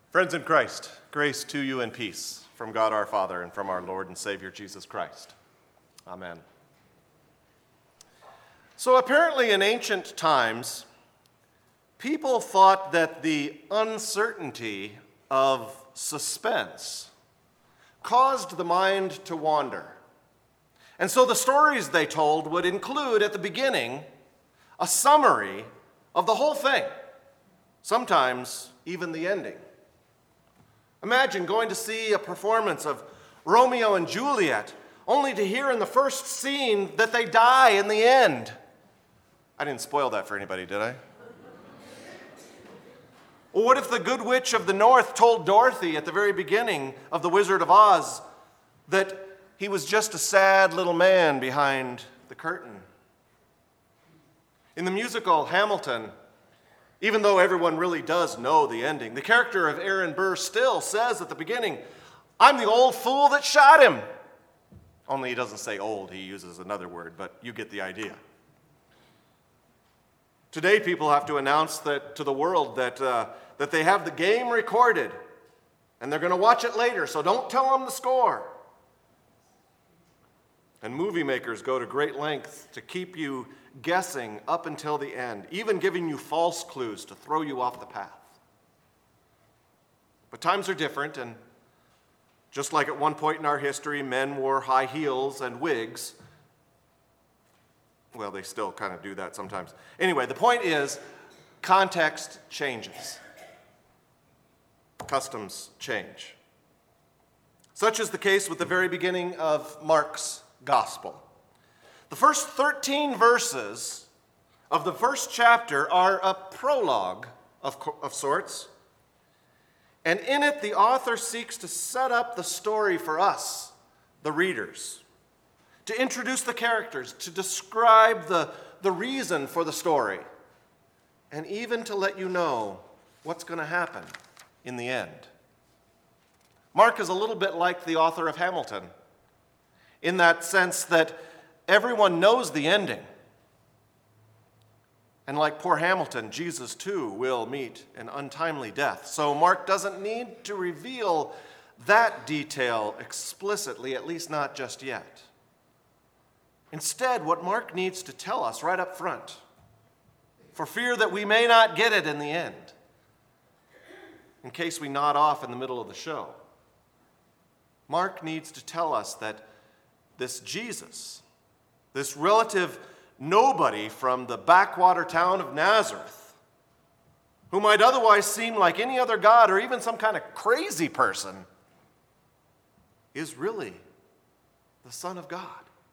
Friends in Christ, grace to you and peace from God our Father and from our Lord and Savior Jesus Christ. Amen. So apparently in ancient times, people thought that the uncertainty of suspense caused the mind to wander. And so the stories they told would include at the beginning a summary of the whole thing, sometimes even the ending. Imagine going to see a performance of Romeo and Juliet, only to hear in the first scene that they die in the end. I didn't spoil that for anybody, did I? Well, what if the Good Witch of the North told Dorothy at the very beginning of The Wizard of Oz that he was just a sad little man behind the curtain? In the musical Hamilton, even though everyone really does know the ending, the character of Aaron Burr still says at the beginning, "I'm the old fool that shot him." Only he doesn't say old, he uses another word, but you get the idea. Today, people have to announce that to the world that they have the game recorded, and they're going to watch it later, so don't tell them the score. And movie makers go to great lengths to keep you guessing up until the end, even giving you false clues to throw you off the path. But times are different, and just like at one point in our history, men wore high heels and wigs. Well, they still kind of do that sometimes. Anyway, the point is, context changes. Customs change. Such is the case with the very beginning of Mark's gospel. The first 13 verses of the first chapter are a prologue of sorts, and in it the author seeks to set up the story for us, the readers, to introduce the characters, to describe the reason for the story, and even to let you know what's going to happen in the end. Mark is a little bit like the author of Hamilton, in that sense that everyone knows the ending. And like poor Hamilton, Jesus too will meet an untimely death. So Mark doesn't need to reveal that detail explicitly, at least not just yet. Instead, what Mark needs to tell us right up front, for fear that we may not get it in the end, in case we nod off in the middle of the show, Mark needs to tell us that this Jesus, this relative nobody from the backwater town of Nazareth, who might otherwise seem like any other god or even some kind of crazy person, is really the Son of God.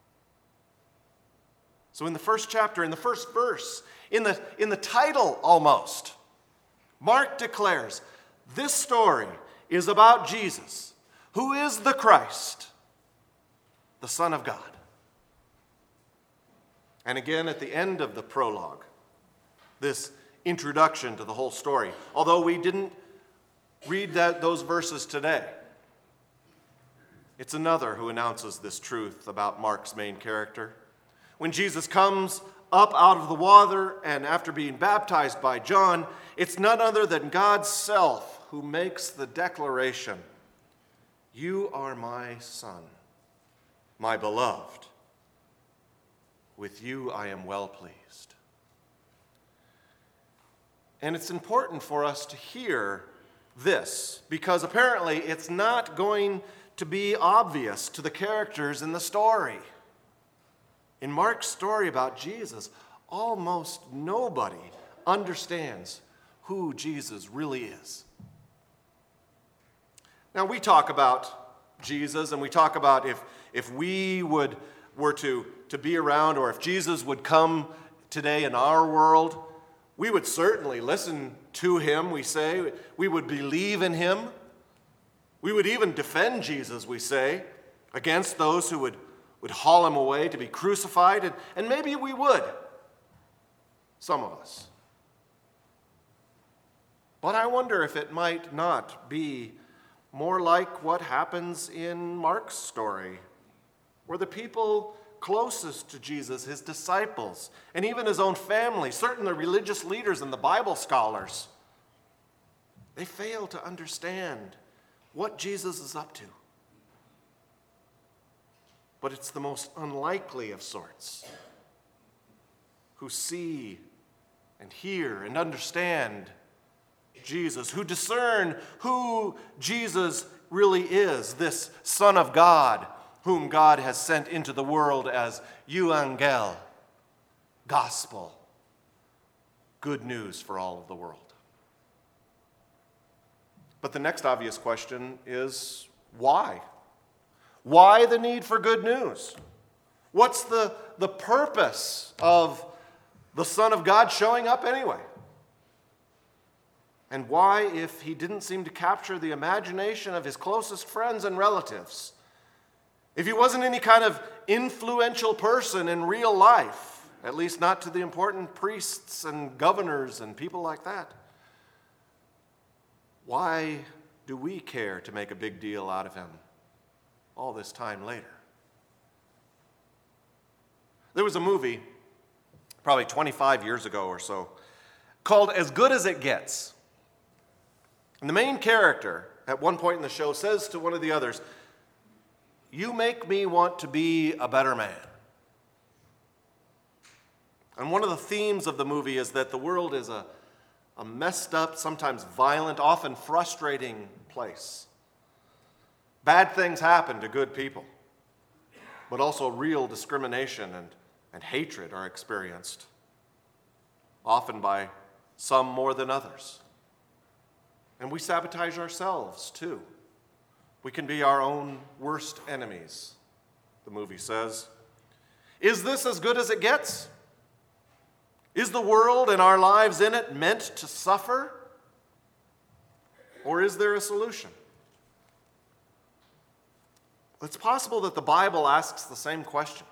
So in the first chapter, in the first verse, in the title almost, Mark declares, this story is about Jesus, who is the Christ, the Son of God. And again, at the end of the prologue, this introduction to the whole story, although we didn't read those verses today, it's another who announces this truth about Mark's main character. When Jesus comes up out of the water and after being baptized by John, it's none other than God's self who makes the declaration, "You are my Son, my beloved. With you I am well pleased." And it's important for us to hear this, because apparently it's not going to be obvious to the characters in the story. In Mark's story about Jesus, almost nobody understands who Jesus really is. Now, we talk about Jesus, and we talk about if we were to be around, or if Jesus would come today in our world, we would certainly listen to him, we say. We would believe in him. We would even defend Jesus, we say, against those who would haul him away to be crucified, and maybe we would, some of us. But I wonder if it might not be more like what happens in Mark's story, where the people closest to Jesus, his disciples, and even his own family, certain the religious leaders and the Bible scholars, They fail to understand what Jesus is up to. But it's the most unlikely of sorts who see and hear and understand Jesus, who discern who Jesus really is, this Son of God, whom God has sent into the world as Euangel, gospel, good news for all of the world. But the next obvious question is, why? Why the need for good news? What's the purpose of the Son of God showing up anyway? And why, if he didn't seem to capture the imagination of his closest friends and relatives, if he wasn't any kind of influential person in real life, at least not to the important priests and governors and people like that, why do we care to make a big deal out of him all this time later? There was a movie, probably 25 years ago or so, called As Good as It Gets. And the main character, at one point in the show, says to one of the others, "You make me want to be a better man." And one of the themes of the movie is that the world is a messed up, sometimes violent, often frustrating place. Bad things happen to good people, but also real discrimination and hatred are experienced, often by some more than others. And we sabotage ourselves, too. We can be our own worst enemies, the movie says. Is this as good as it gets? Is the world and our lives in it meant to suffer? Or is there a solution? It's possible that the Bible asks the same question.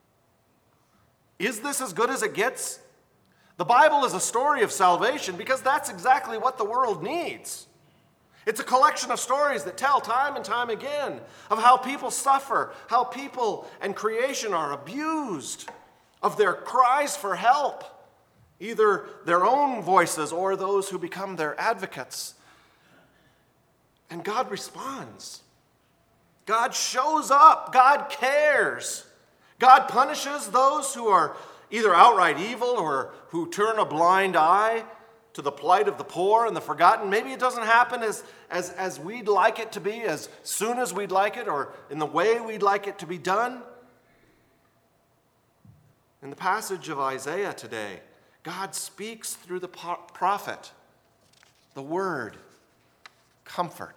Is this as good as it gets? The Bible is a story of salvation because that's exactly what the world needs. It's a collection of stories that tell time and time again of how people suffer, how people and creation are abused, of their cries for help, either their own voices or those who become their advocates. And God responds. God shows up. God cares. God punishes those who are either outright evil or who turn a blind eye to the plight of the poor and the forgotten. Maybe it doesn't happen as we'd like it to be, as soon as we'd like it, or in the way we'd like it to be done. In the passage of Isaiah today, God speaks through the prophet, the word, comfort.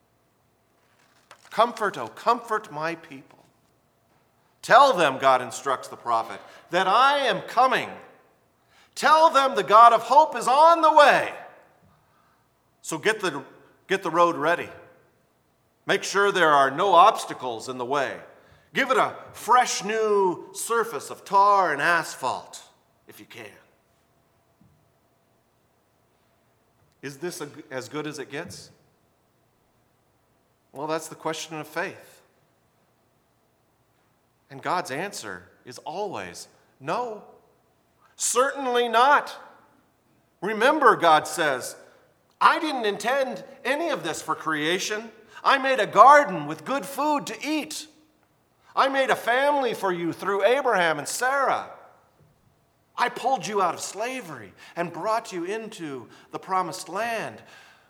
Comfort, oh, comfort my people. Tell them, God instructs the prophet, that I am coming. Tell them the God of hope is on the way. So get the road ready. Make sure there are no obstacles in the way. Give it a fresh new surface of tar and asphalt, if you can. Is this as good as it gets? Well, that's the question of faith. And God's answer is always no. Certainly not. Remember, God says, I didn't intend any of this for creation. I made a garden with good food to eat. I made a family for you through Abraham and Sarah. I pulled you out of slavery and brought you into the promised land.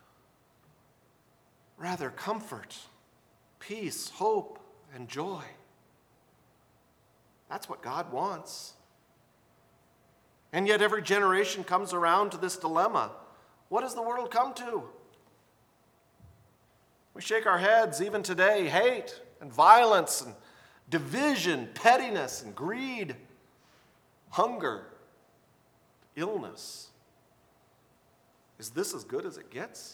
Rather, comfort, peace, hope, and joy. That's what God wants. And yet every generation comes around to this dilemma. What does the world come to? We shake our heads even today. Hate and violence and division, pettiness and greed, hunger, illness. Is this as good as it gets?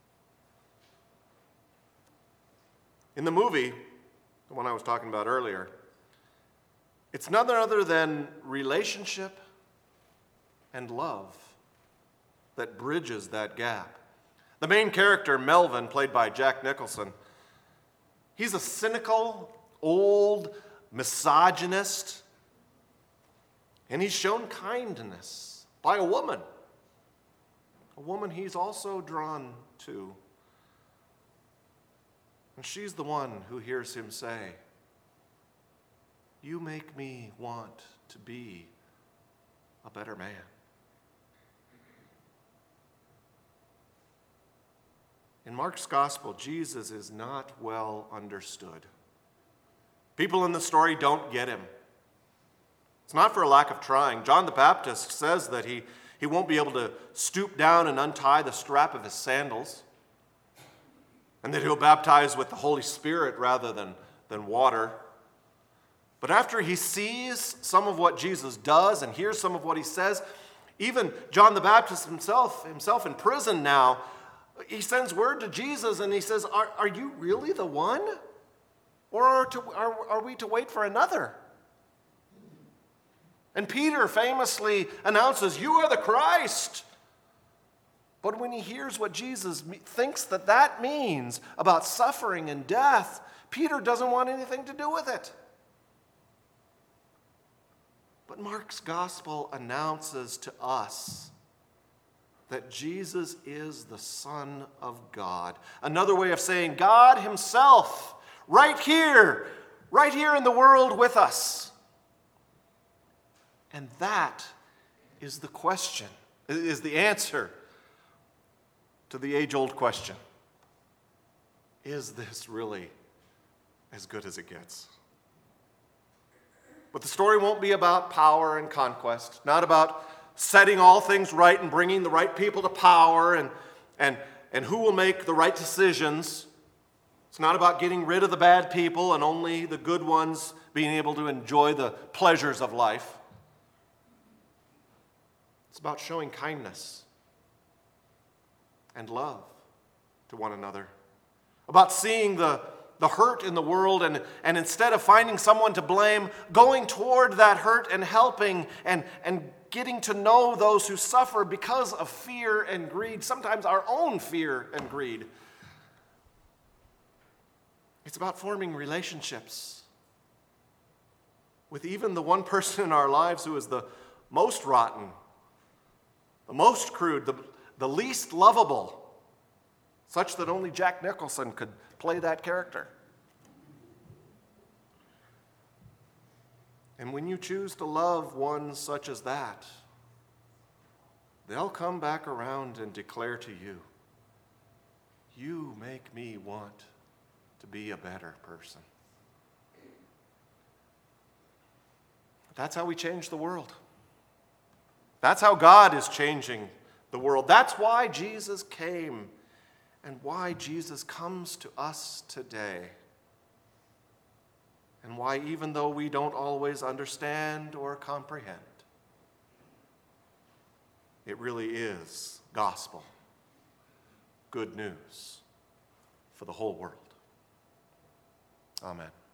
In the movie, the one I was talking about earlier, it's none other than relationship and love that bridges that gap. The main character, Melvin, played by Jack Nicholson, he's a cynical, old misogynist, and he's shown kindness by a woman a woman he's also drawn to. And she's the one who hears him say, "You make me want to be a better man." In Mark's gospel, Jesus is not well understood. People in the story don't get him. It's not for a lack of trying. John the Baptist says that he won't be able to stoop down and untie the strap of his sandals, and that he'll baptize with the Holy Spirit rather than water. But after he sees some of what Jesus does and hears some of what he says, even John the Baptist himself in prison now, he sends word to Jesus and he says, are you really the one? Or are we to wait for another? And Peter famously announces, "You are the Christ." But when he hears what Jesus thinks that means about suffering and death, Peter doesn't want anything to do with it. But Mark's gospel announces to us that Jesus is the Son of God. Another way of saying God himself, right here in the world with us. And that is the question, is the answer to the age-old question. Is this really as good as it gets? But the story won't be about power and conquest, not about setting all things right and bringing the right people to power and who will make the right decisions. It's not about getting rid of the bad people and only the good ones being able to enjoy the pleasures of life. It's about showing kindness and love to one another. About seeing the hurt in the world and instead of finding someone to blame, going toward that hurt and helping and getting to know those who suffer because of fear and greed, sometimes our own fear and greed. It's about forming relationships with even the one person in our lives who is the most rotten, the most crude, the least lovable, such that only Jack Nicholson could play that character. And when you choose to love one such as that, they'll come back around and declare to you, "You make me want to be a better person." That's how we change the world. That's how God is changing the world. That's why Jesus came and why Jesus comes to us today. And why, even though we don't always understand or comprehend, it really is gospel, good news for the whole world. Amen.